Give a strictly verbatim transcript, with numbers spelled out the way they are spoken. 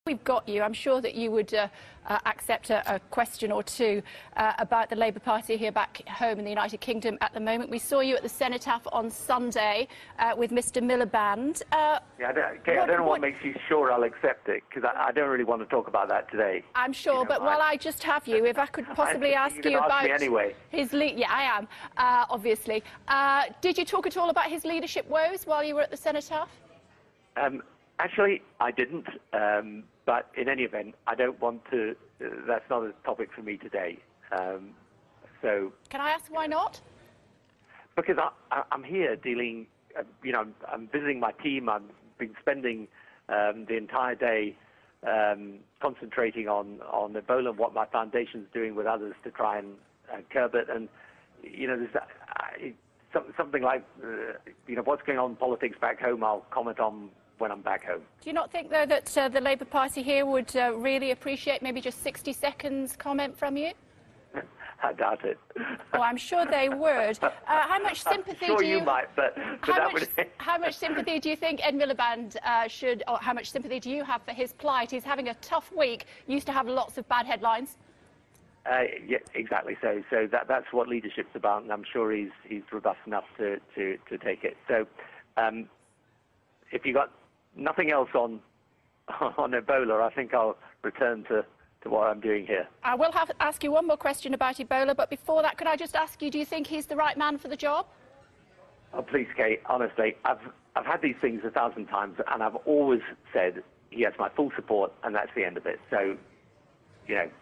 We've got you. I'm sure that you would uh, uh, accept a, a question or two uh, about the Labour Party here back home in the United Kingdom at the moment. We saw you at the Cenotaph on Sunday uh, with Mister Miliband. Uh, yeah, I don't, okay, what, I don't know what, what makes you sure I'll accept it, because I, I don't really want to talk about that today. I'm sure, you know, but I, while I just have you, if I could possibly I, ask you ask about me anyway. his lead. Yeah, I am, uh, obviously. Uh, did you talk at all about his leadership woes while you were at the Cenotaph? Um, actually, I didn't. Um, But in any event, I don't want to. Uh, that's not a topic for me today. Um, so. Can I ask why not? Because I, I, I'm here dealing. Uh, you know, I'm, I'm visiting my team. I've been spending um, the entire day um, concentrating on on Ebola and what my foundation's doing with others to try and uh, curb it. And you know, there's uh, something like uh, you know what's going on in politics back home. I'll comment on when I'm back home. Do you not think, though, that uh, the Labour Party here would uh, really appreciate maybe just sixty seconds comment from you? I doubt it. Oh, I'm sure they would. Uh, how much sympathy I'm sure do you... you might, but, but how, that much, would... how much sympathy do you think Ed Miliband uh, should, or how much sympathy do you have for his plight? He's having a tough week. Used to have lots of bad headlines. Uh, yeah, exactly. So, so that that's what leadership's about, and I'm sure he's he's robust enough to to, to take it. So, um, if you got nothing else on on Ebola, I think I'll return to, to what I'm doing here. I will have to ask you one more question about Ebola, but before that, could I just ask you, do you think he's the right man for the job? Oh, please, Kate, honestly, I've, I've had these things a thousand times, and I've always said he has my full support, and that's the end of it. So, you know,